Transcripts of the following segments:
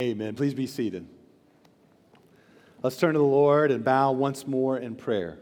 Amen. Please be seated. Let's turn to the Lord and bow once more in prayer.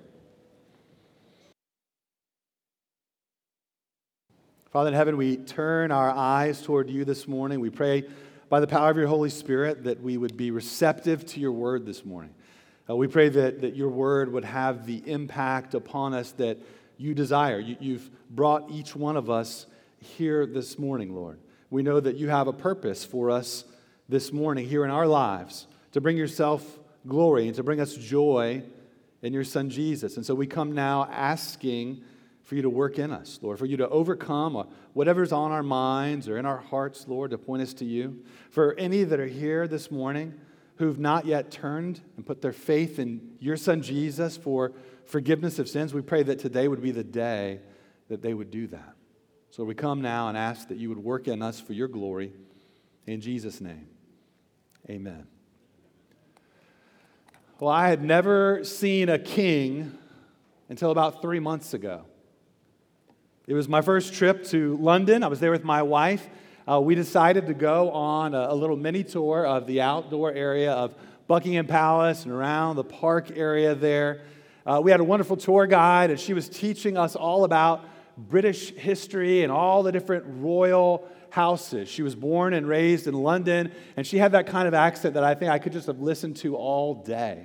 Father in heaven, we turn our eyes toward you this morning. We pray by the power of your Holy Spirit that we would be receptive to your word this morning. We pray that your word would have the impact upon us that you desire. You've brought each one of us here this morning, Lord. We know that you have a purpose for us this morning here in our lives, to bring yourself glory and to bring us joy in your Son Jesus. And so we come now asking for you to work in us, Lord, for you to overcome whatever's on our minds or in our hearts, Lord, to point us to you. For any that are here this morning who've not yet turned and put their faith in your Son Jesus for forgiveness of sins, we pray that today would be the day that they would do that. So we come now and ask that you would work in us for your glory. In Jesus' name, amen. Well, I had never seen a king until about 3 months ago. It was my first trip to London. I was there with my wife. We decided to go on a little mini tour of the outdoor area of Buckingham Palace and around the park area there. We had a wonderful tour guide, and she was teaching us all about British history and all the different royal houses. She was born and raised in London, and she had that kind of accent that I think I could just have listened to all day.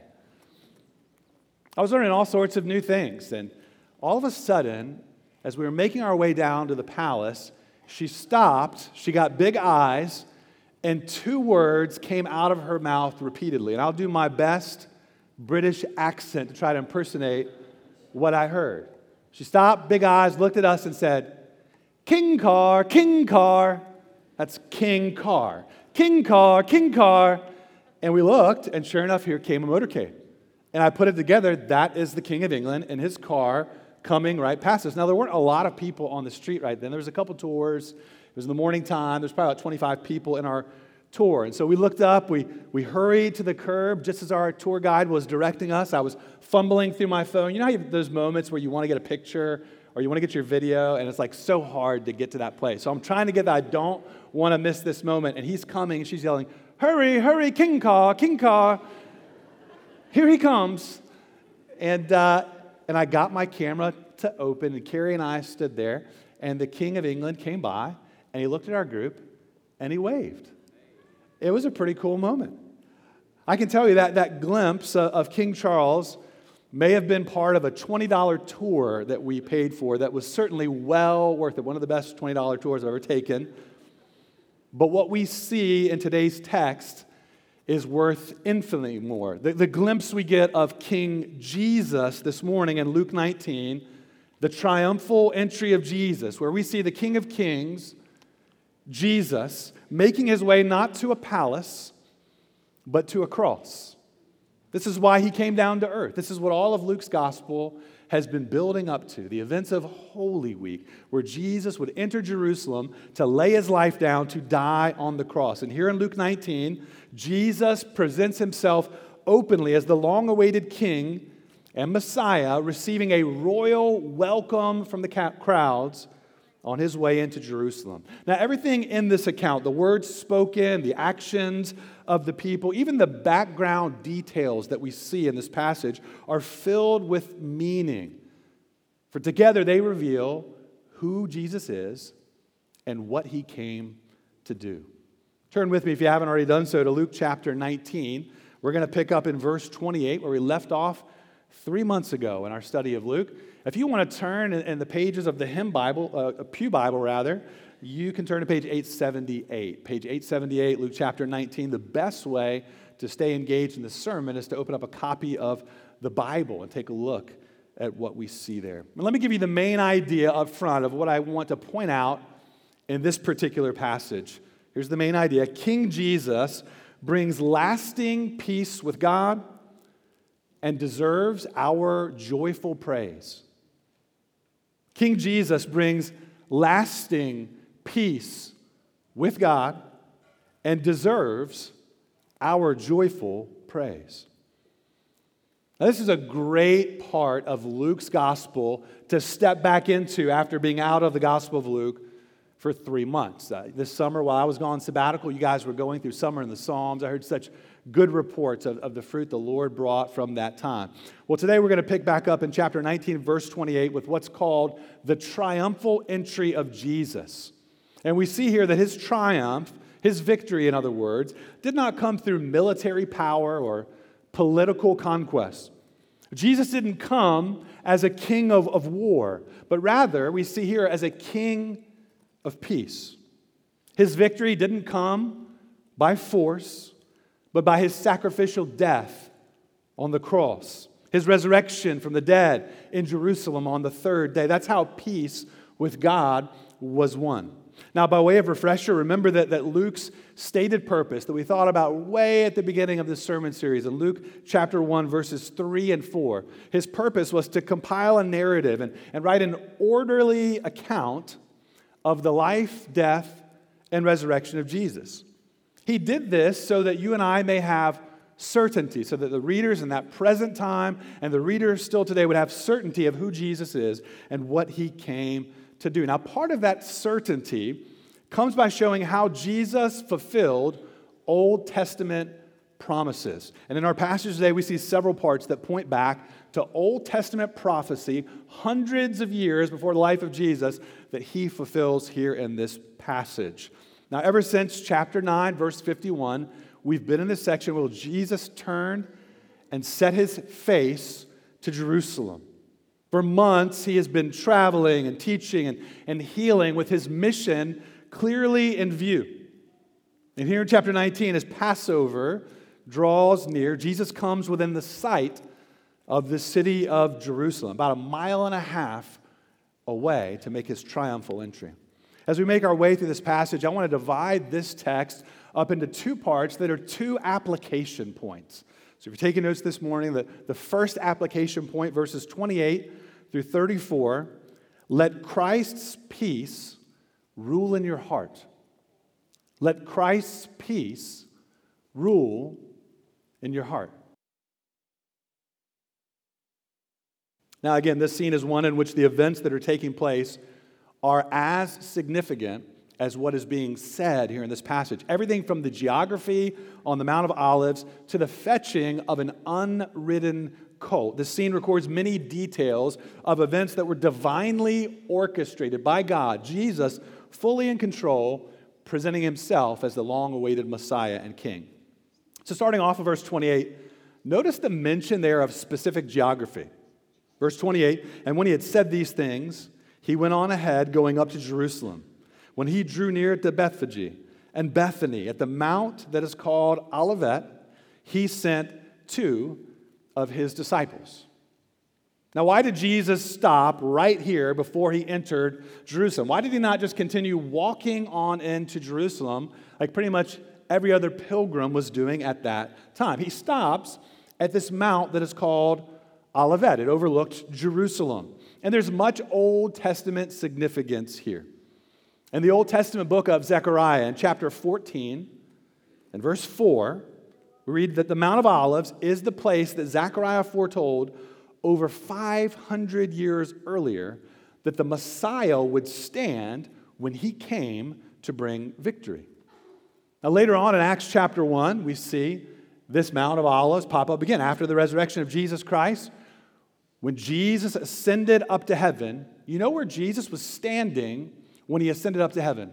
I was learning all sorts of new things, and all of a sudden, as we were making our way down to the palace, she stopped, she got big eyes, and 2 words came out of her mouth repeatedly. And I'll do my best British accent to try to impersonate what I heard. She stopped, big eyes, looked at us and said, "King car, king car." That's king car. King car, king car. And we looked, and sure enough, here came a motorcade. And I put it together, that is the King of England in his car coming right past us. Now, there weren't a lot of people on the street right then. There was a couple tours. It was in the morning time. There's probably about 25 people in our tour. And so we looked up. We hurried to the curb just as our tour guide was directing us. I was fumbling through my phone. You know how you have those moments where you want to get a picture or you want to get your video, and it's like so hard to get to that place. So I'm trying to get that. I don't want to miss this moment. And he's coming, and she's yelling, "Hurry, hurry, king car, king car. Here he comes." And I got my camera to open, and Carrie and I stood there, and the King of England came by, and he looked at our group, and he waved. It was a pretty cool moment. I can tell you that glimpse of King Charles may have been part of a $20 tour that we paid for that was certainly well worth it, one of the best $20 tours I've ever taken. But what we see in today's text is worth infinitely more. The glimpse we get of King Jesus this morning in Luke 19, the triumphal entry of Jesus, where we see the King of Kings, Jesus, making his way not to a palace, but to a cross. This is why he came down to earth. This is what all of Luke's gospel has been building up to, the events of Holy Week, where Jesus would enter Jerusalem to lay his life down to die on the cross. And here in Luke 19, Jesus presents himself openly as the long-awaited king and Messiah, receiving a royal welcome from the crowds on his way into Jerusalem. Now, everything in this account, the words spoken, the actions of the people, even the background details that we see in this passage are filled with meaning. For together they reveal who Jesus is and what he came to do. Turn with me, if you haven't already done so, to Luke chapter 19. We're going to pick up in verse 28, where we left off 3 months ago in our study of Luke. If you want to turn in the pages of the hymn Bible, Pew Bible rather, you can turn to page 878. Page 878, Luke chapter 19. The best way to stay engaged in the sermon is to open up a copy of the Bible and take a look at what we see there. But let me give you the main idea up front of what I want to point out in this particular passage. Here's the main idea. King Jesus brings lasting peace with God and deserves our joyful praise. King Jesus brings lasting peace with God and deserves our joyful praise. Now, this is a great part of Luke's gospel to step back into after being out of the Gospel of Luke for 3 months. This summer, while I was gone sabbatical, you guys were going through summer in the Psalms. I heard such good reports of the fruit the Lord brought from that time. Well, today we're going to pick back up in chapter 19, verse 28, with what's called the triumphal entry of Jesus. And we see here that his triumph, his victory, in other words, did not come through military power or political conquest. Jesus didn't come as a king of war, but rather we see here as a king of peace. His victory didn't come by force, but by his sacrificial death on the cross, his resurrection from the dead in Jerusalem on the third day. That's how peace with God was won. Now, by way of refresher, remember that Luke's stated purpose that we thought about way at the beginning of this sermon series in Luke chapter 1, verses 3 and 4. His purpose was to compile a narrative and write an orderly account of the life, death, and resurrection of Jesus. He did this so that you and I may have certainty, so that the readers in that present time and the readers still today would have certainty of who Jesus is and what he came to do. Now, part of that certainty comes by showing how Jesus fulfilled Old Testament promises. And in our passage today, we see several parts that point back to Old Testament prophecy hundreds of years before the life of Jesus that he fulfills here in this passage. Now, ever since chapter 9, verse 51, we've been in this section where Jesus turned and set his face to Jerusalem. For months, he has been traveling and teaching and healing with his mission clearly in view. And here in chapter 19, as Passover draws near, Jesus comes within the sight of the city of Jerusalem, about 1.5 miles away to make his triumphal entry. As we make our way through this passage, I want to divide this text up into 2 parts that are 2 application points. So if you're taking notes this morning, the first application point, verses 28 through 34, let Christ's peace rule in your heart. Let Christ's peace rule in your heart. Now again, this scene is one in which the events that are taking place are as significant as what is being said here in this passage. Everything from the geography on the Mount of Olives to the fetching of an unridden colt. This scene records many details of events that were divinely orchestrated by God. Jesus, fully in control, presenting himself as the long-awaited Messiah and King. So starting off of verse 28, notice the mention there of specific geography. Verse 28, and when he had said these things, he went on ahead, going up to Jerusalem. When he drew near to Bethphage and Bethany at the mount that is called Olivet, he sent 2 of his disciples. Now, why did Jesus stop right here before he entered Jerusalem? Why did he not just continue walking on into Jerusalem like pretty much every other pilgrim was doing at that time? He stops at this mount that is called Olivet. It overlooked Jerusalem. And there's much Old Testament significance here. In the Old Testament book of Zechariah, in chapter 14 and verse 4, we read that the Mount of Olives is the place that Zechariah foretold over 500 years earlier that the Messiah would stand when he came to bring victory. Now later on in Acts chapter 1, we see this Mount of Olives pop up again after the resurrection of Jesus Christ. When Jesus ascended up to heaven, you know where Jesus was standing when he ascended up to heaven?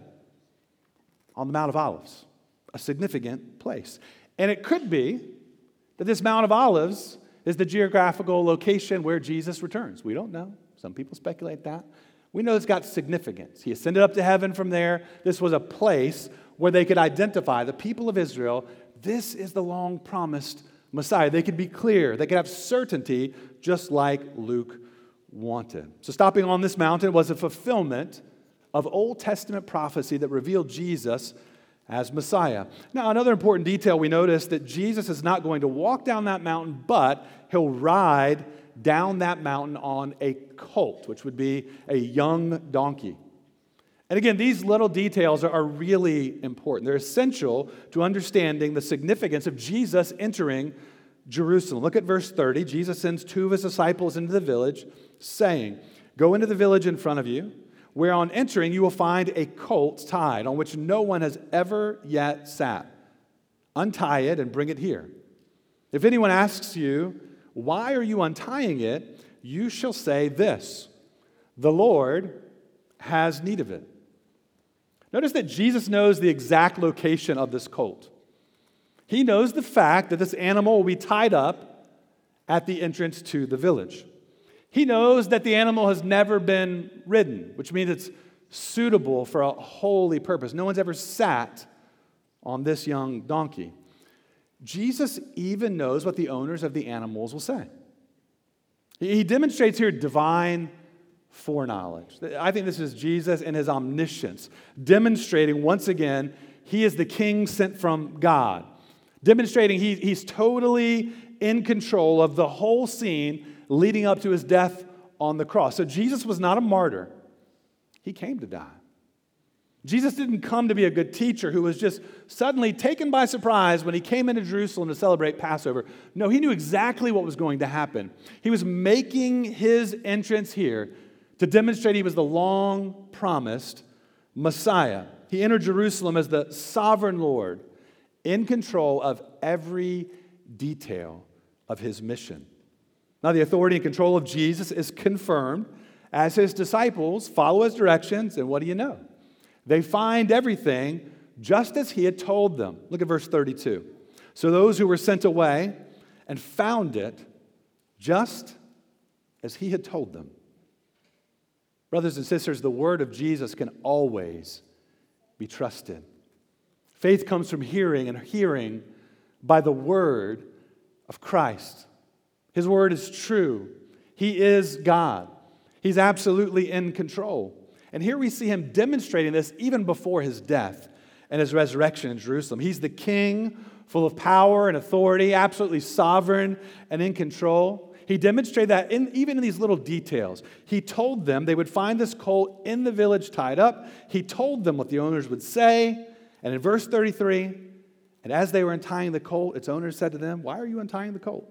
On the Mount of Olives, a significant place. And it could be that this Mount of Olives is the geographical location where Jesus returns. We don't know. Some people speculate that. We know it's got significance. He ascended up to heaven from there. This was a place where they could identify the people of Israel. This is the long-promised Messiah. They could be clear. They could have certainty just like Luke wanted. So stopping on this mountain was a fulfillment of Old Testament prophecy that revealed Jesus as Messiah. Now, another important detail we notice that Jesus is not going to walk down that mountain, but he'll ride down that mountain on a colt, which would be a young donkey. And again, these little details are really important. They're essential to understanding the significance of Jesus entering Jerusalem. Look at verse 30. Jesus sends 2 of his disciples into the village, saying, "Go into the village in front of you. where on entering you will find a colt tied on which no one has ever yet sat. Untie it and bring it here. If anyone asks you, 'Why are you untying it?' you shall say this, 'The Lord has need of it.'" Notice that Jesus knows the exact location of this colt. He knows the fact that this animal will be tied up at the entrance to the village. He knows that the animal has never been ridden, which means it's suitable for a holy purpose. No one's ever sat on this young donkey. Jesus even knows what the owners of the animals will say. He demonstrates here divine foreknowledge. I think this is Jesus in his omniscience, demonstrating once again he is the king sent from God, demonstrating he's totally in control of the whole scene leading up to his death on the cross. So Jesus was not a martyr. He came to die. Jesus didn't come to be a good teacher who was just suddenly taken by surprise when he came into Jerusalem to celebrate Passover. No, he knew exactly what was going to happen. He was making his entrance here to demonstrate he was the long-promised Messiah. He entered Jerusalem as the sovereign Lord in control of every detail of his mission. Now, the authority and control of Jesus is confirmed as his disciples follow his directions, and what do you know? They find everything just as he had told them. Look at verse 32. So those who were sent away and found it just as he had told them. Brothers and sisters, the word of Jesus can always be trusted. Faith comes from hearing, and hearing by the word of Christ. His word is true. He is God. He's absolutely in control. And here we see him demonstrating this even before his death and his resurrection in Jerusalem. He's the king, full of power and authority, absolutely sovereign and in control. He demonstrated that even in these little details. He told them they would find this colt in the village tied up. He told them what the owners would say. And in verse 33, and as they were untying the colt, its owners said to them, "Why are you untying the colt?"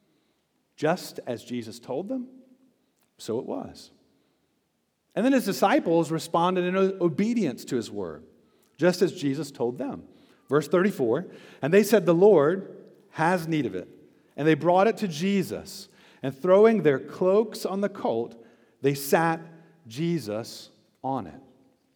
Just as Jesus told them, so it was. And then his disciples responded in obedience to his word, just as Jesus told them. Verse 34, and they said, "The Lord has need of it." And they brought it to Jesus, and throwing their cloaks on the colt, they sat Jesus on it.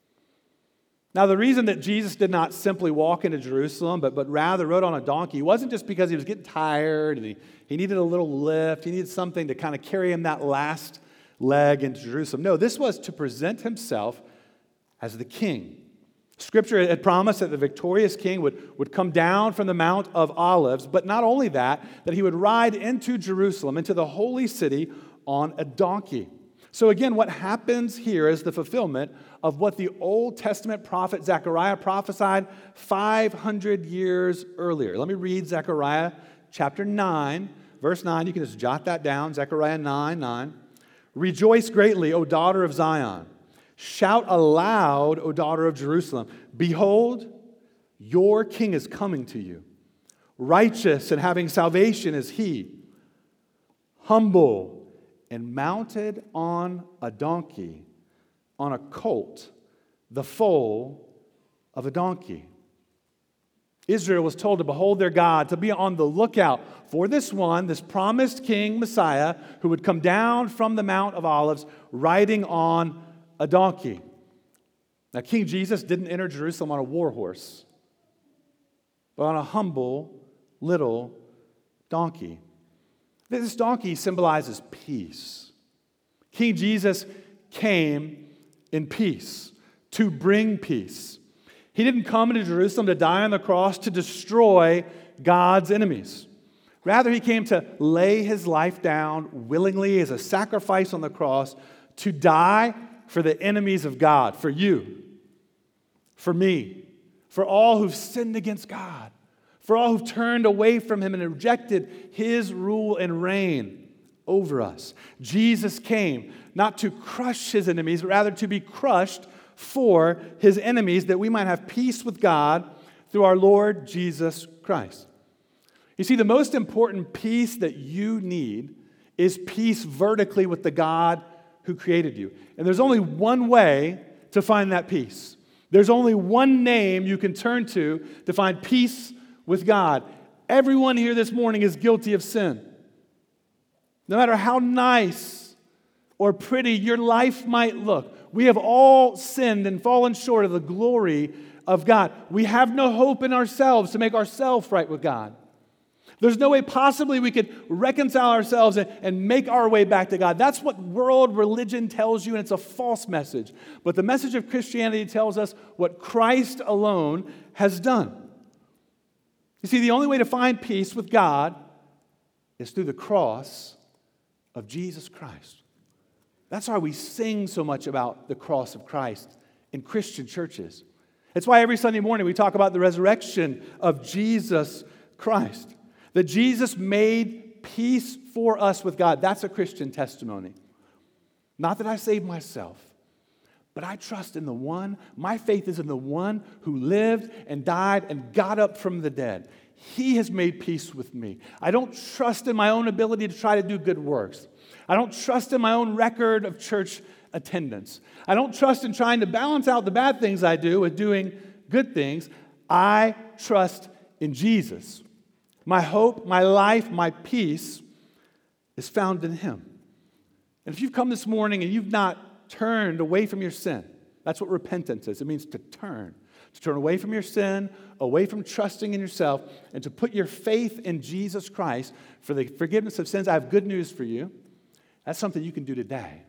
Now, the reason that Jesus did not simply walk into Jerusalem, but rather rode on a donkey, wasn't just because he was getting tired and he needed a little lift. He needed something to kind of carry him that last leg into Jerusalem. No, this was to present himself as the king. Scripture had promised that the victorious king would come down from the Mount of Olives, but not only that he would ride into Jerusalem, into the holy city on a donkey. So again, what happens here is the fulfillment of what the Old Testament prophet Zechariah prophesied 500 years earlier. Let me read Zechariah chapter 9, verse 9. You can just jot that down, Zechariah 9:9. "Rejoice greatly, O daughter of Zion. Shout aloud, O daughter of Jerusalem. Behold, your king is coming to you. Righteous and having salvation is he, humble and mounted on a donkey, on a colt, the foal of a donkey." Israel was told to behold their God, to be on the lookout for this one, this promised king, Messiah, who would come down from the Mount of Olives riding on a donkey. Now, King Jesus didn't enter Jerusalem on a war horse, but on a humble little donkey. This donkey symbolizes peace. King Jesus came in peace, to bring peace. He didn't come into Jerusalem to die on the cross to destroy God's enemies. Rather, he came to lay his life down willingly as a sacrifice on the cross to die for the enemies of God, for you, for me, for all who've sinned against God, for all who've turned away from him and rejected his rule and reign over us. Jesus came not to crush his enemies, but rather to be crushed for his enemies, that we might have peace with God through our Lord Jesus Christ. You see, the most important peace that you need is peace vertically with the God who created you. And there's only one way to find that peace. There's only one name you can turn to find peace with God. Everyone here this morning is guilty of sin. No matter how nice or pretty your life might look, we have all sinned and fallen short of the glory of God. We have no hope in ourselves to make ourselves right with God. There's no way possibly we could reconcile ourselves and make our way back to God. That's what world religion tells you, and it's a false message. But the message of Christianity tells us what Christ alone has done. You see, the only way to find peace with God is through the cross of Jesus Christ. That's why we sing so much about the cross of Christ in Christian churches. It's why every Sunday morning we talk about the resurrection of Jesus Christ. That Jesus made peace for us with God. That's a Christian testimony. Not that I saved myself, but I trust in the one, my faith is in the one who lived and died and got up from the dead. He has made peace with me. I don't trust in my own ability to try to do good works. I don't trust in my own record of church attendance. I don't trust in trying to balance out the bad things I do with doing good things. I trust in Jesus. My hope, my life, my peace is found in Him. And if you've come this morning and you've not turned away from your sin, that's what repentance is. It means to turn away from your sin, away from trusting in yourself, and to put your faith in Jesus Christ for the forgiveness of sins. I have good news for you. That's something you can do today.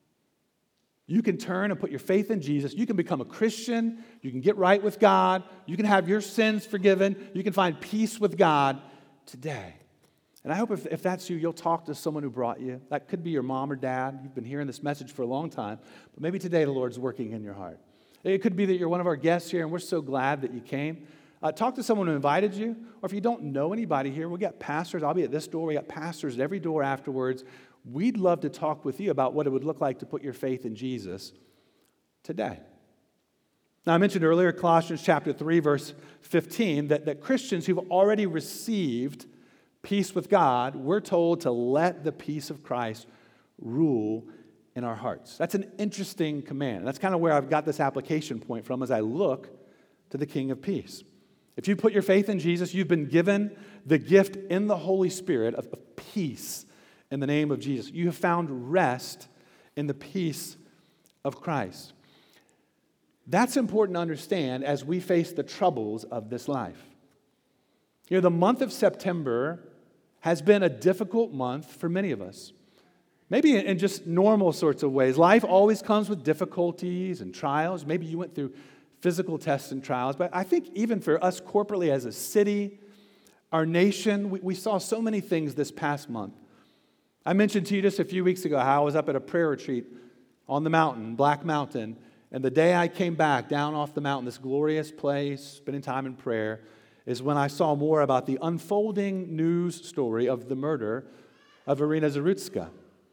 You can turn and put your faith in Jesus. You can become a Christian. You can get right with God. You can have your sins forgiven. You can find peace with God today. And I hope if that's you, you'll talk to someone who brought you. That could be your mom or dad. You've been hearing this message for a long time. But maybe today the Lord's working in your heart. It could be that you're one of our guests here, and we're so glad that you came. Talk to someone who invited you. Or if you don't know anybody here, we'll get pastors. I'll be at this door. We got pastors at every door afterwards. We'd love to talk with you about what it would look like to put your faith in Jesus today. Now, I mentioned earlier, Colossians chapter 3, verse 15, that Christians who've already received peace with God, we're told to let the peace of Christ rule in our hearts. That's an interesting command. That's kind of where I've got this application point from as I look to the King of Peace. If you put your faith in Jesus, you've been given the gift in the Holy Spirit of peace in the name of Jesus. You have found rest in the peace of Christ. That's important to understand as we face the troubles of this life. You know, the month of September has been a difficult month for many of us. Maybe in just normal sorts of ways. Life always comes with difficulties and trials. Maybe you went through physical tests and trials. But I think even for us corporately as a city, our nation, we saw so many things this past month. I mentioned to you just a few weeks ago how I was up at a prayer retreat on the mountain, Black Mountain, and the day I came back down off the mountain, this glorious place, spending time in prayer, is when I saw more about the unfolding news story of the murder of Irina Zarutska.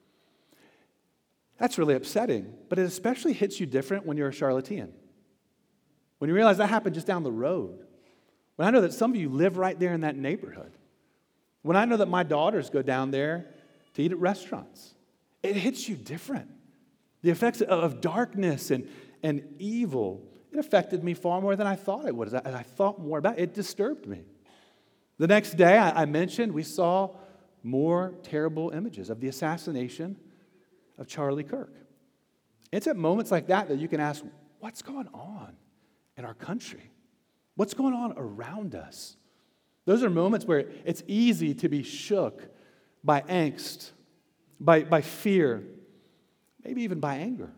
That's really upsetting, but it especially hits you different when you're a Charlottean. When you realize that happened just down the road. When I know that some of you live right there in that neighborhood. When I know that my daughters go down there to eat at restaurants. It hits you different. The effects of darkness and evil, it affected me far more than I thought it would. As I thought more about it, it disturbed me. The next day, I mentioned, we saw more terrible images of the assassination of Charlie Kirk. It's at moments like that that you can ask, what's going on in our country? What's going on around us? Those are moments where it's easy to be shook by angst, by fear, maybe even by anger.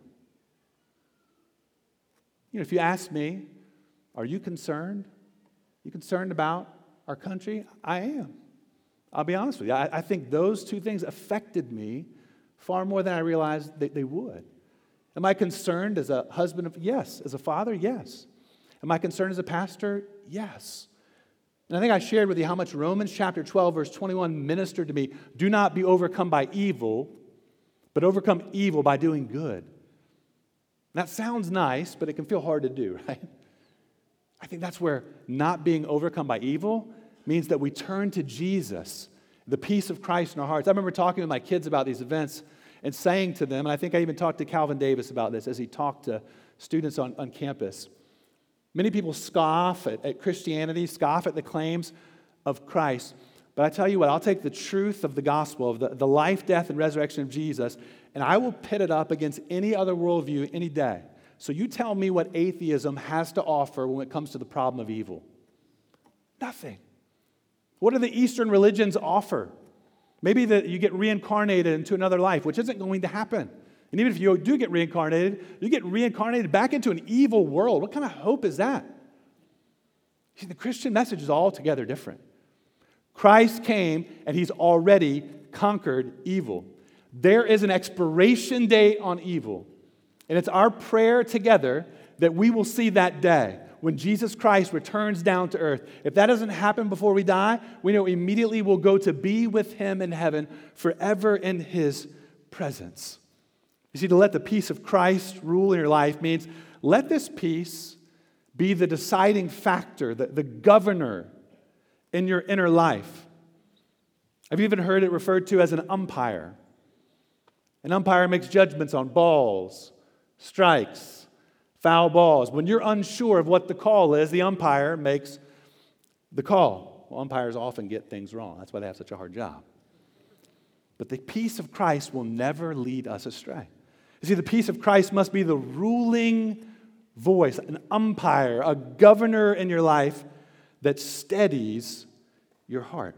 You know, if you ask me, are you concerned? You concerned about our country? I am. I'll be honest with you. I think those two things affected me far more than I realized that they would. Am I concerned as a husband? Yes. As a father? Yes. Am I concerned as a pastor? Yes. And I think I shared with you how much Romans chapter 12, verse 21 ministered to me. Do not be overcome by evil, but overcome evil by doing good. That sounds nice, but it can feel hard to do, right? I think that's where not being overcome by evil means that we turn to Jesus, the peace of Christ in our hearts. I remember talking with my kids about these events, and saying to them, and I think I even talked to Calvin Davis about this as he talked to students on campus. Many people scoff at Christianity, scoff at the claims of Christ. But I tell you what, I'll take the truth of the gospel, of the life, death, and resurrection of Jesus, and I will pit it up against any other worldview any day. So you tell me what atheism has to offer when it comes to the problem of evil. Nothing. What do the Eastern religions offer? Maybe that you get reincarnated into another life, which isn't going to happen. And even if you do get reincarnated, you get reincarnated back into an evil world. What kind of hope is that? See, the Christian message is altogether different. Christ came and he's already conquered evil. There is an expiration date on evil. And it's our prayer together that we will see that day when Jesus Christ returns down to earth. If that doesn't happen before we die, we know immediately we'll go to be with him in heaven forever in his presence. You see, to let the peace of Christ rule in your life means let this peace be the deciding factor, the governor in your inner life. I've even heard it referred to as an umpire. An umpire makes judgments on balls, strikes, foul balls. When you're unsure of what the call is, the umpire makes the call. Well, umpires often get things wrong. That's why they have such a hard job. But the peace of Christ will never lead us astray. You see, the peace of Christ must be the ruling voice, an umpire, a governor in your life that steadies your heart.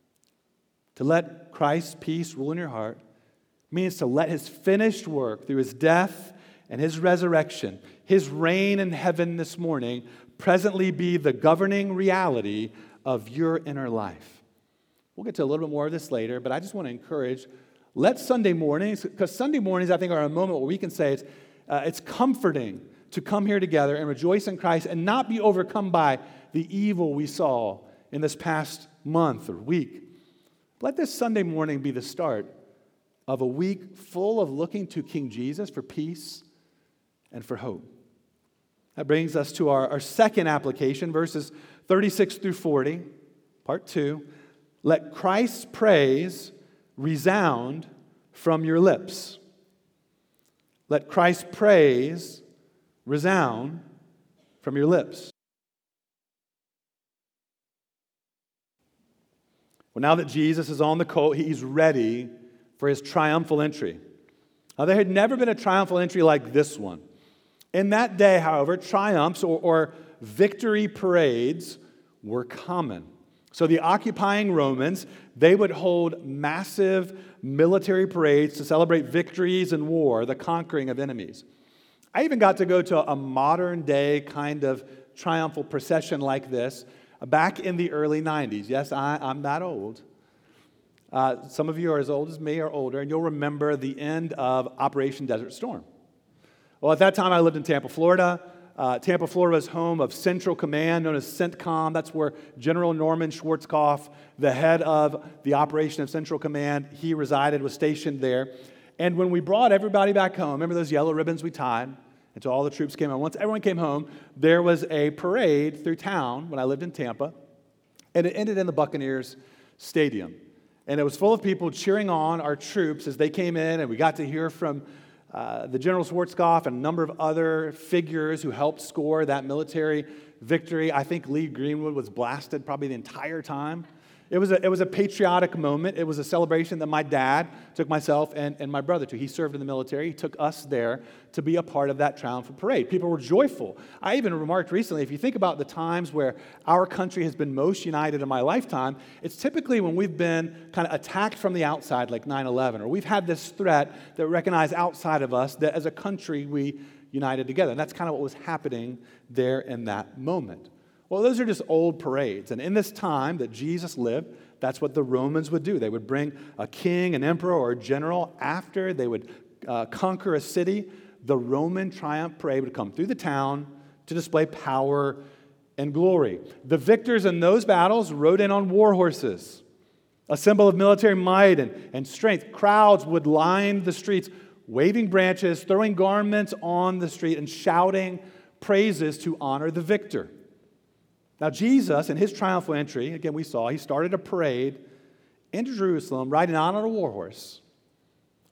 To let Christ's peace rule in your heart means to let his finished work through his death and his resurrection, his reign in heaven this morning, presently be the governing reality of your inner life. We'll get to a little bit more of this later, but I just want to encourage, let Sunday mornings, because Sunday mornings I think are a moment where we can say it's comforting to come here together and rejoice in Christ and not be overcome by the evil we saw in this past month or week. Let this Sunday morning be the start of a week full of looking to King Jesus for peace and for hope. That brings us to our second application, verses 36 through 40, part 2. Let Christ's praise resound from your lips. Let Christ's praise resound from your lips. Well, now that Jesus is on the colt, he's ready for his triumphal entry. Now, there had never been a triumphal entry like this one. In that day, however, triumphs or victory parades were common. So the occupying Romans, they would hold massive military parades to celebrate victories in war, the conquering of enemies. I even got to go to a modern day kind of triumphal procession like this back in the early 90s. Yes, I'm that old. Some of you are as old as me or older, and you'll remember the end of Operation Desert Storm. Well, at that time, I lived in Tampa, Florida. Tampa, Florida was home of Central Command, known as CENTCOM. That's where General Norman Schwarzkopf, the head of the operation of Central Command, he resided, was stationed there. And when we brought everybody back home, remember those yellow ribbons we tied? And so all the troops came home. Once everyone came home, there was a parade through town when I lived in Tampa, and it ended in the Buccaneers Stadium. And it was full of people cheering on our troops as they came in, and we got to hear from the General Schwarzkopf and a number of other figures who helped score that military victory. I think Lee Greenwood was blasted probably the entire time. It was a patriotic moment. It was a celebration that my dad took myself and my brother to. He served in the military. He took us there to be a part of that triumphal parade. People were joyful. I even remarked recently, if you think about the times where our country has been most united in my lifetime, it's typically when we've been kind of attacked from the outside, like 9/11, or we've had this threat that we recognize outside of us that as a country we united together. And that's kind of what was happening there in that moment. Well, those are just old parades. And in this time that Jesus lived, that's what the Romans would do. They would bring a king, an emperor, or a general after they would conquer a city. The Roman triumph parade would come through the town to display power and glory. The victors in those battles rode in on war horses, a symbol of military might and strength. Crowds would line the streets, waving branches, throwing garments on the street, and shouting praises to honor the victor. Now, Jesus, in his triumphal entry, again, we saw, he started a parade into Jerusalem riding on a war horse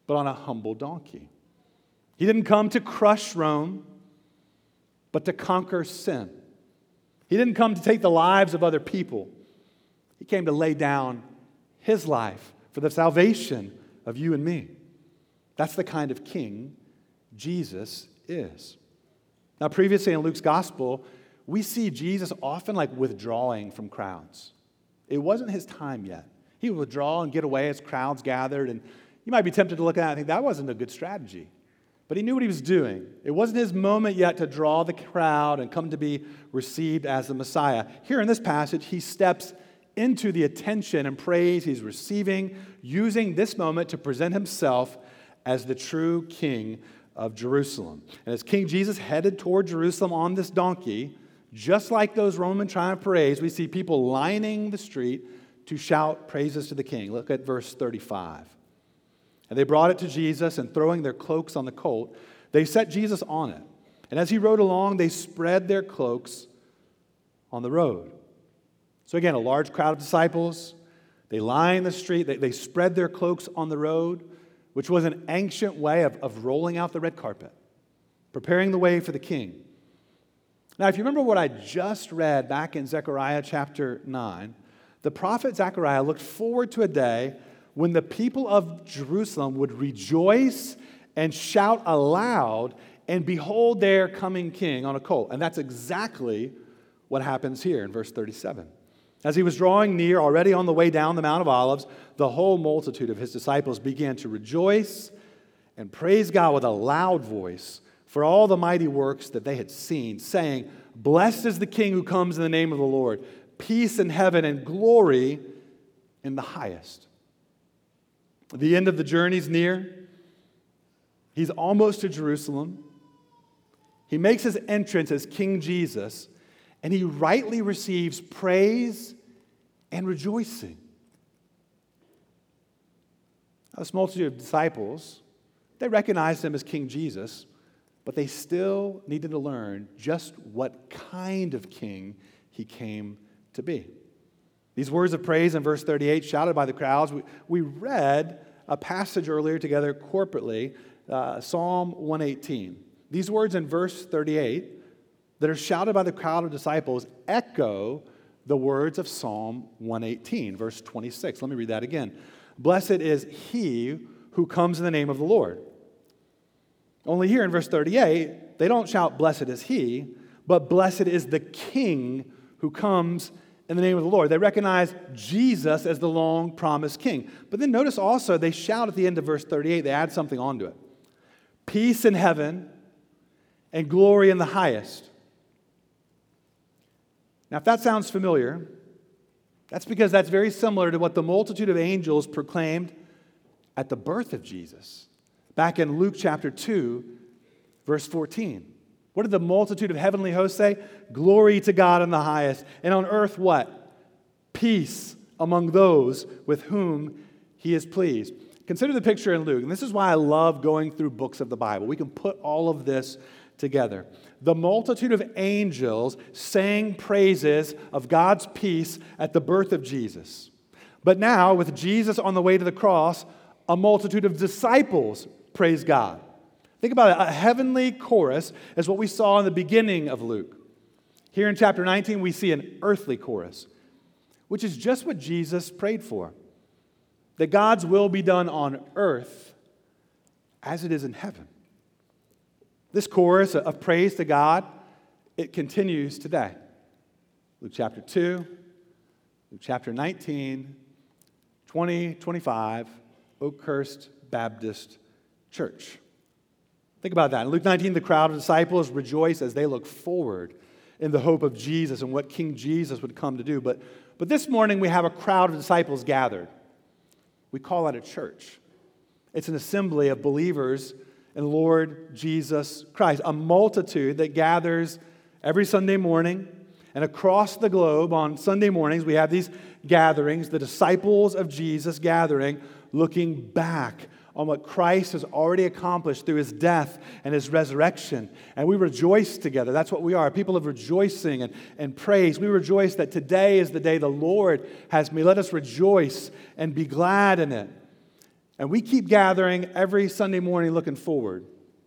but on a humble donkey. He didn't come to crush Rome, but to conquer sin. He didn't come to take the lives of other people. He came to lay down his life for the salvation of you and me. That's the kind of king Jesus is. Now, previously in Luke's gospel, we see Jesus often like withdrawing from crowds. It wasn't his time yet. He would withdraw and get away as crowds gathered, and you might be tempted to look at it and think that wasn't a good strategy. But he knew what he was doing. It wasn't his moment yet to draw the crowd and come to be received as the Messiah. Here in this passage, he steps into the attention and praise he's receiving, using this moment to present himself as the true king of Jerusalem. And as King Jesus headed toward Jerusalem on this donkey, just like those Roman triumph parades, we see people lining the street to shout praises to the king. Look at verse 35. And they brought it to Jesus, and throwing their cloaks on the colt, they set Jesus on it. And as he rode along, they spread their cloaks on the road. So again, a large crowd of disciples, they line the street, they spread their cloaks on the road, which was an ancient way of rolling out the red carpet, preparing the way for the king. Now, if you remember what I just read back in Zechariah chapter 9, the prophet Zechariah looked forward to a day when the people of Jerusalem would rejoice and shout aloud and behold their coming king on a colt. And that's exactly what happens here in verse 37. As he was drawing near, already on the way down the Mount of Olives, the whole multitude of his disciples began to rejoice and praise God with a loud voice for all the mighty works that they had seen, saying, "Blessed is the King who comes in the name of the Lord, peace in heaven and glory in the highest." The end of the journey's near. He's almost to Jerusalem. He makes his entrance as King Jesus, and he rightly receives praise and rejoicing. Now, this multitude of disciples, they recognized him as King Jesus, but they still needed to learn just what kind of king he came to be. These words of praise in verse 38, shouted by the crowds, we read a passage earlier together corporately, Psalm 118. These words in verse 38 that are shouted by the crowd of disciples echo the words of Psalm 118, verse 26. Let me read that again. Blessed is he who comes in the name of the Lord. Only here in verse 38, they don't shout, blessed is he, but blessed is the King who comes in the name of the Lord. They recognize Jesus as the long-promised king. But then notice also, they shout at the end of verse 38, they add something onto it. Peace in heaven and glory in the highest. Now, if that sounds familiar, that's because that's very similar to what the multitude of angels proclaimed at the birth of Jesus. Back in Luke chapter 2, verse 14. What did the multitude of heavenly hosts say? Glory to God in the highest. And on earth what? Peace among those with whom he is pleased. Consider the picture in Luke. And this is why I love going through books of the Bible. We can put all of this together. The multitude of angels sang praises of God's peace at the birth of Jesus. But now, with Jesus on the way to the cross, a multitude of disciples praise God. Think about it. A heavenly chorus is what we saw in the beginning of Luke. Here in chapter 19, we see an earthly chorus, which is just what Jesus prayed for. That God's will be done on earth as it is in heaven. This chorus of praise to God, it continues today. Luke chapter 2, Luke chapter 19, 20, 25, Oakhurst Baptist Church. Think about that. In Luke 19, the crowd of disciples rejoice as they look forward in the hope of Jesus and what King Jesus would come to do. But this morning, we have a crowd of disciples gathered. We call that a church. It's an assembly of believers in Lord Jesus Christ, a multitude that gathers every Sunday morning. And across the globe on Sunday mornings, we have these gatherings, the disciples of Jesus gathering, looking back on what Christ has already accomplished through his death and his resurrection. And we rejoice together. That's what we are, people of rejoicing and praise. We rejoice that today is the day the Lord has made. Let us rejoice and be glad in it. And we keep gathering every Sunday morning looking forward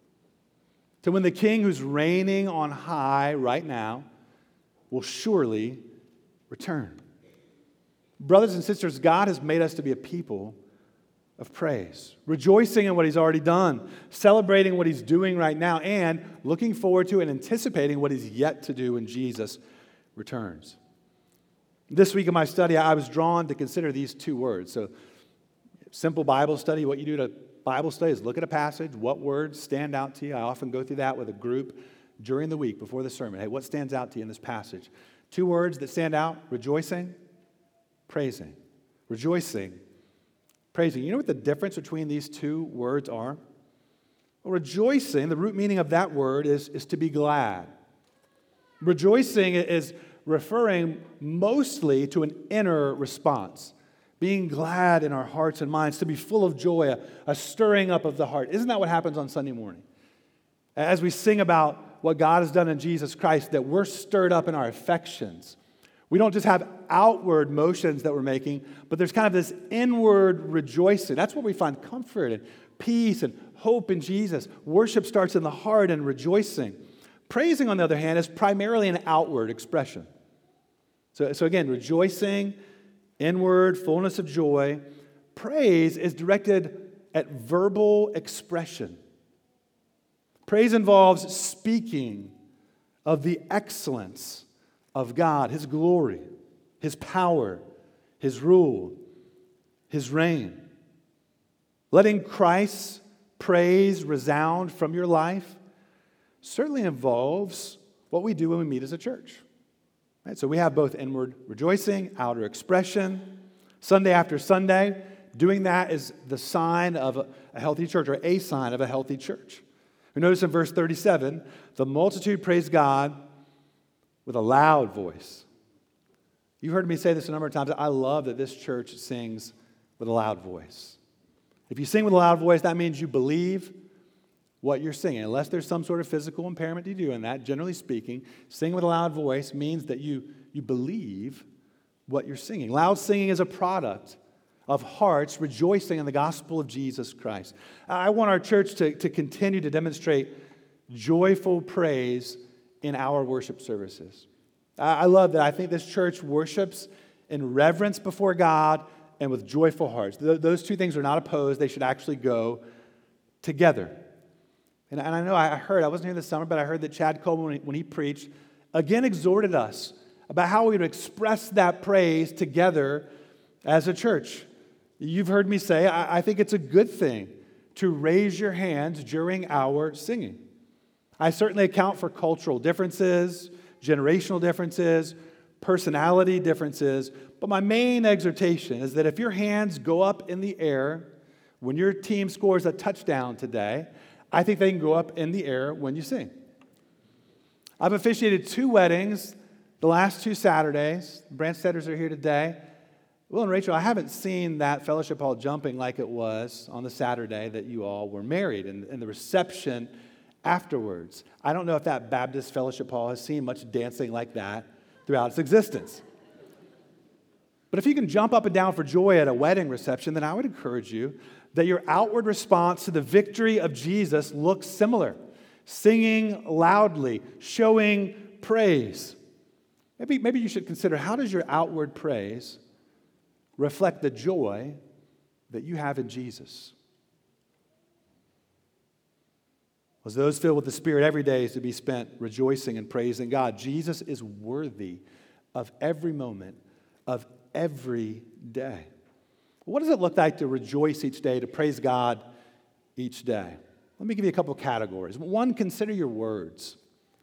to when the King who's reigning on high right now will surely return. Brothers and sisters, God has made us to be a people of praise, rejoicing in what He's already done, celebrating what He's doing right now, and looking forward to and anticipating what He's yet to do when Jesus returns. This week in my study, I was drawn to consider these two words. So, simple Bible study, what you do to Bible study is look at a passage, what words stand out to you. I often go through that with a group during the week before the sermon. Hey, what stands out to you in this passage? Two words that stand out: rejoicing, praising. Rejoicing, praising. You know what the difference between these two words are? Well, rejoicing, the root meaning of that word is to be glad. Rejoicing is referring mostly to an inner response, being glad in our hearts and minds, to be full of joy, a stirring up of the heart. Isn't that what happens on Sunday morning? As we sing about what God has done in Jesus Christ, that we're stirred up in our affections. We don't just have outward motions that we're making, but there's kind of this inward rejoicing. That's where we find comfort and peace and hope in Jesus. Worship starts in the heart and rejoicing. Praising, on the other hand, is primarily an outward expression. So again, rejoicing, inward, fullness of joy. Praise is directed at verbal expression. Praise involves speaking of the excellence of God, His glory, His power, His rule, His reign. Letting Christ's praise resound from your life certainly involves what we do when we meet as a church. Right? So we have both inward rejoicing, outer expression. Sunday after Sunday, doing that is the sign of a healthy church, or a sign of a healthy church. We notice in verse 37, the multitude praised God with a loud voice. You've heard me say this a number of times. I love that this church sings with a loud voice. If you sing with a loud voice, that means you believe what you're singing. Unless there's some sort of physical impairment to you in that, generally speaking, singing with a loud voice means that you believe what you're singing. Loud singing is a product of hearts rejoicing in the gospel of Jesus Christ. I want our church to continue to demonstrate joyful praise in our worship services. I love that. I think this church worships in reverence before God and with joyful hearts. Those two things are not opposed. They should actually go together. And I know I wasn't here this summer, but I heard that Chad Coleman, when he preached, again exhorted us about how we would express that praise together as a church. You've heard me say, I think it's a good thing to raise your hands during our singing. I certainly account for cultural differences, generational differences, personality differences, but my main exhortation is that if your hands go up in the air when your team scores a touchdown today, I think they can go up in the air when you sing. I've officiated 2 weddings the last 2 Saturdays. Brandsteaders are here today. Will and Rachel, I haven't seen that fellowship hall jumping like it was on the Saturday that you all were married and the reception afterwards. I don't know if that Baptist fellowship hall has seen much dancing like that throughout its existence. But if you can jump up and down for joy at a wedding reception, then I would encourage you that your outward response to the victory of Jesus looks similar. Singing loudly, showing praise. Maybe you should consider, how does your outward praise reflect the joy that you have in Jesus? As those filled with the Spirit, every day is to be spent rejoicing and praising God. Jesus is worthy of every moment of every day. What does it look like to rejoice each day, to praise God each day? Let me give you a couple of categories. 1, consider your words.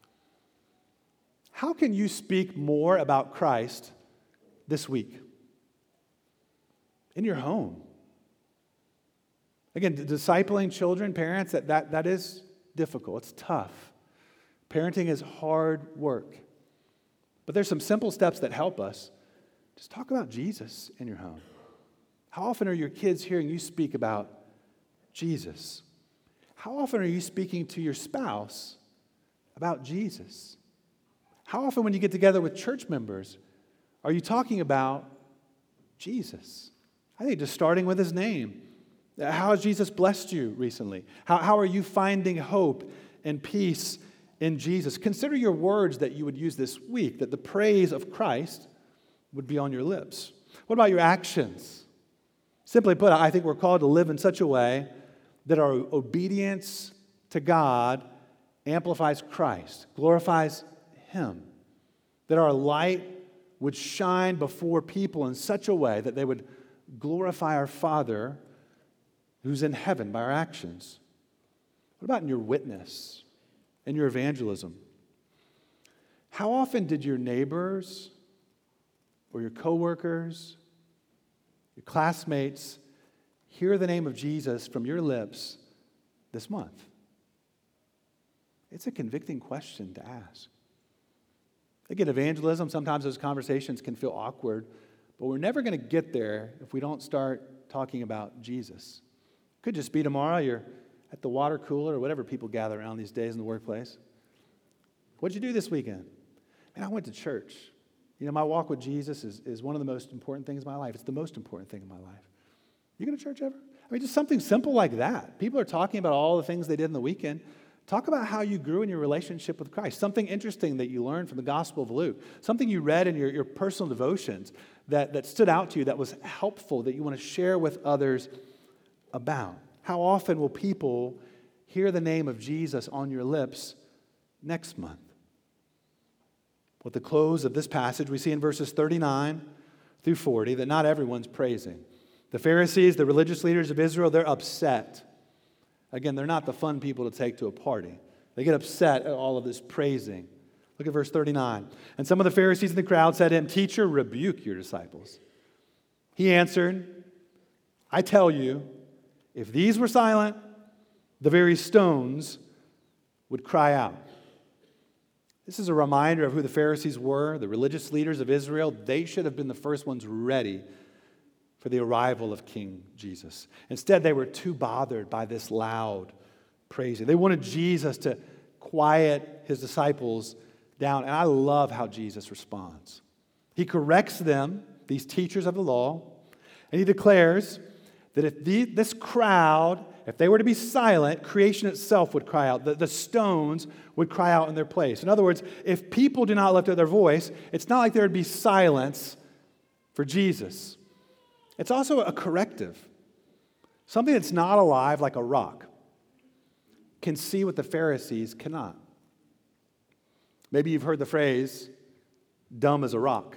How can you speak more about Christ this week? In your home. Again, discipling children, parents, that is difficult. It's tough. Parenting is hard work. But there's some simple steps that help us. Just talk about Jesus in your home. How often are your kids hearing you speak about Jesus? How often are you speaking to your spouse about Jesus? How often when you get together with church members are you talking about Jesus? I think just starting with His name How has Jesus blessed you recently? How are you finding hope and peace in Jesus? Consider your words that you would use this week, that the praise of Christ would be on your lips. What about your actions? Simply put, I think we're called to live in such a way that our obedience to God amplifies Christ, glorifies Him, that our light would shine before people in such a way that they would glorify our Father who's in heaven by our actions. What about in your witness and your evangelism? How often did your neighbors or your coworkers, your classmates hear the name of Jesus from your lips this month? It's a convicting question to ask. Again, evangelism, sometimes those conversations can feel awkward, but we're never going to get there if we don't start talking about Jesus. It could just be tomorrow you're at the water cooler or whatever people gather around these days in the workplace. What'd you do this weekend? Man, I went to church. You know, my walk with Jesus is one of the most important things in my life. It's the most important thing in my life. You go to church ever? I mean, just something simple like that. People are talking about all the things they did in the weekend. Talk about how you grew in your relationship with Christ. Something interesting that you learned from the Gospel of Luke. Something you read in your personal devotions that stood out to you, that was helpful, that you want to share with others about. How often will people hear the name of Jesus on your lips next month? With the close of this passage, we see in verses 39 through 40 that not everyone's praising. The Pharisees, the religious leaders of Israel, they're upset. Again, they're not the fun people to take to a party. They get upset at all of this praising. Look at verse 39. And some of the Pharisees in the crowd said to him, "Teacher, rebuke your disciples." He answered, "I tell you, if these were silent, the very stones would cry out." This is a reminder of who the Pharisees were, the religious leaders of Israel. They should have been the first ones ready for the arrival of King Jesus. Instead, they were too bothered by this loud praising. They wanted Jesus to quiet his disciples down. And I love how Jesus responds. He corrects them, these teachers of the law, and he declares that if this crowd, if they were to be silent, creation itself would cry out. The stones would cry out in their place. In other words, if people do not lift up their voice, it's not like there would be silence for Jesus. It's also a corrective. Something that's not alive, like a rock, can see what the Pharisees cannot. Maybe you've heard the phrase, dumb as a rock.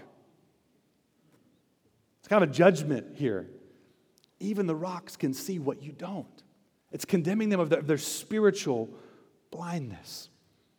It's kind of a judgment here. Even the rocks can see what you don't. It's condemning them of their spiritual blindness.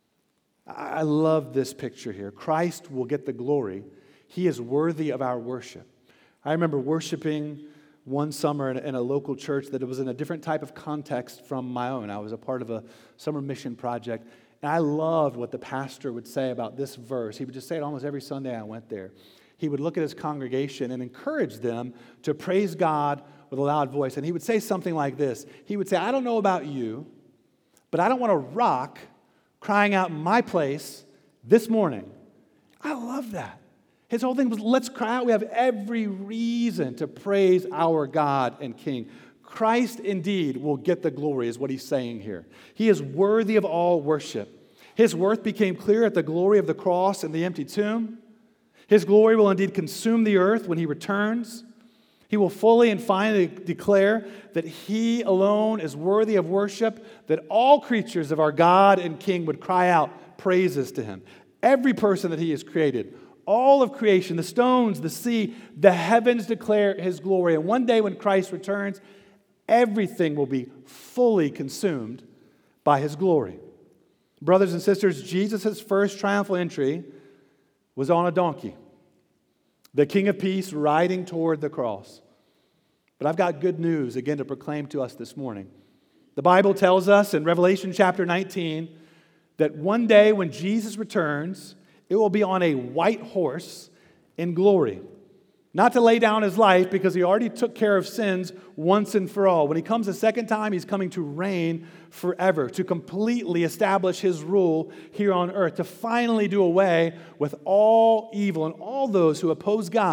I love this picture here. Christ will get the glory. He is worthy of our worship. I remember worshiping one summer in a local church that it was in a different type of context from my own. I was a part of a summer mission project, and I loved what the pastor would say about this verse. He would just say it almost every Sunday I went there. He would look at his congregation and encourage them to praise God with a loud voice. And he would say something like this. He would say, "I don't know about you, but I don't want a rock crying out in my place this morning." I love that. His whole thing was, let's cry out. We have every reason to praise our God and King. Christ indeed will get the glory, is what he's saying here. He is worthy of all worship. His worth became clear at the glory of the cross and the empty tomb. His glory will indeed consume the earth when he returns. He will fully and finally declare that he alone is worthy of worship, that all creatures of our God and King would cry out praises to him. Every person that he has created, all of creation, the stones, the sea, the heavens declare his glory. And one day when Christ returns, everything will be fully consumed by his glory. Brothers and sisters, Jesus' first triumphal entry was on a donkey, the King of Peace riding toward the cross. But I've got good news again to proclaim to us this morning. The Bible tells us in Revelation chapter 19 that one day when Jesus returns, it will be on a white horse in glory. Not to lay down his life because he already took care of sins once and for all. When he comes a second time, he's coming to reign forever, to completely establish his rule here on earth, to finally do away with all evil and all those who oppose God.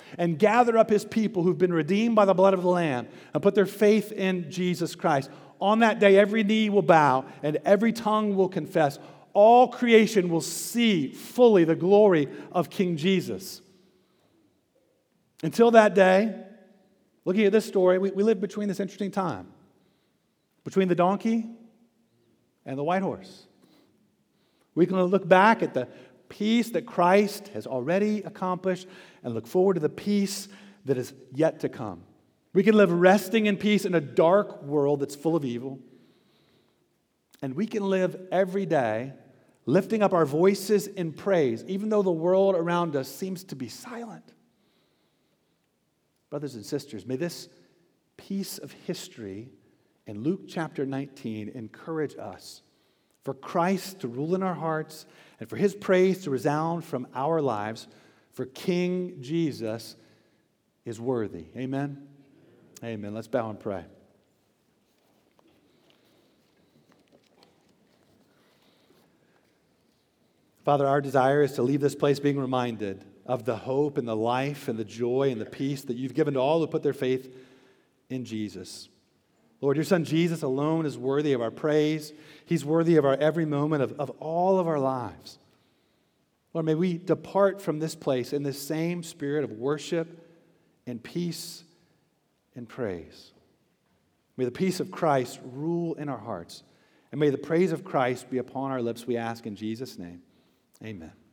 and gather up his people who've been redeemed by the blood of the Lamb and put their faith in Jesus Christ. On that day, every knee will bow and every tongue will confess. All creation will see fully the glory of King Jesus. Until that day, looking at this story, we live between this interesting time, between the donkey and the white horse. We can look back at the peace that Christ has already accomplished and look forward to the peace that is yet to come. We can live resting in peace in a dark world that's full of evil. And we can live every day lifting up our voices in praise, even though the world around us seems to be silent. Brothers and sisters, may this piece of history in Luke chapter 19 encourage us for Christ to rule in our hearts and for his praise to resound from our lives, for King Jesus is worthy. Amen? Amen. Let's bow and pray. Father, our desire is to leave this place being reminded of the hope and the life and the joy and the peace that you've given to all who put their faith in Jesus. Lord, your Son Jesus alone is worthy of our praise. He's worthy of our every moment of all of our lives. Lord, may we depart from this place in this same spirit of worship and peace and praise. May the peace of Christ rule in our hearts. And may the praise of Christ be upon our lips, we ask in Jesus' name. Amen.